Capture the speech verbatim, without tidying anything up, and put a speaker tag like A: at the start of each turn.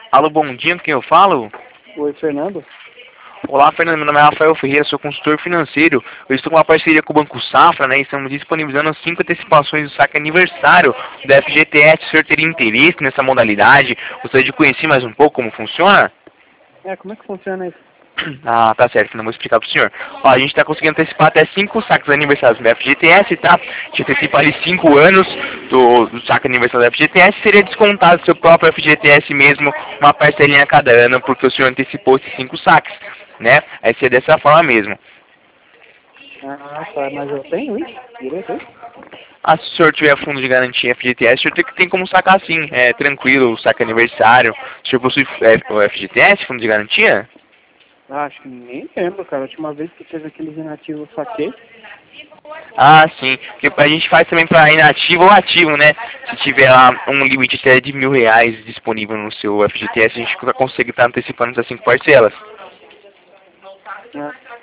A: Alô, bom dia, com quem eu falo?
B: Oi, Fernando.
A: Olá, Fernando, meu nome é Rafael Ferreira, sou consultor financeiro. Eu estou com uma parceria com o Banco Safra, né? E estamos disponibilizando cinco antecipações do saque aniversário do F G T S. O senhor teria interesse nessa modalidade? Gostaria de conhecer mais um pouco como funciona?
B: É, como é que funciona isso?
A: Ah, tá certo, não vou explicar pro senhor. Ó, a gente está conseguindo antecipar até cinco saques aniversários do F G T S, tá? A gente antecipa ali cinco anos do, do saque aniversário do F G T S, seria descontado do seu próprio F G T S mesmo, uma parcelinha a cada ano, porque o senhor antecipou esses cinco saques, né? Aí seria dessa forma mesmo.
B: Ah, tá, mas eu tenho isso? Direito aí?
A: Ah, se o senhor tiver fundo de garantia F G T S, o senhor tem, tem como sacar sim, é tranquilo, o saque aniversário. O senhor possui é, o F G T S, fundo de garantia?
B: Ah, acho que nem lembro, cara. A última vez que teve aqueles inativos eu saquei.
A: Ah, sim. Porque a gente faz também para inativo ou ativo, né? Se tiver lá um limite até de mil reais disponível no seu F G T S, a gente consegue estar antecipando essas cinco parcelas.
B: Ah,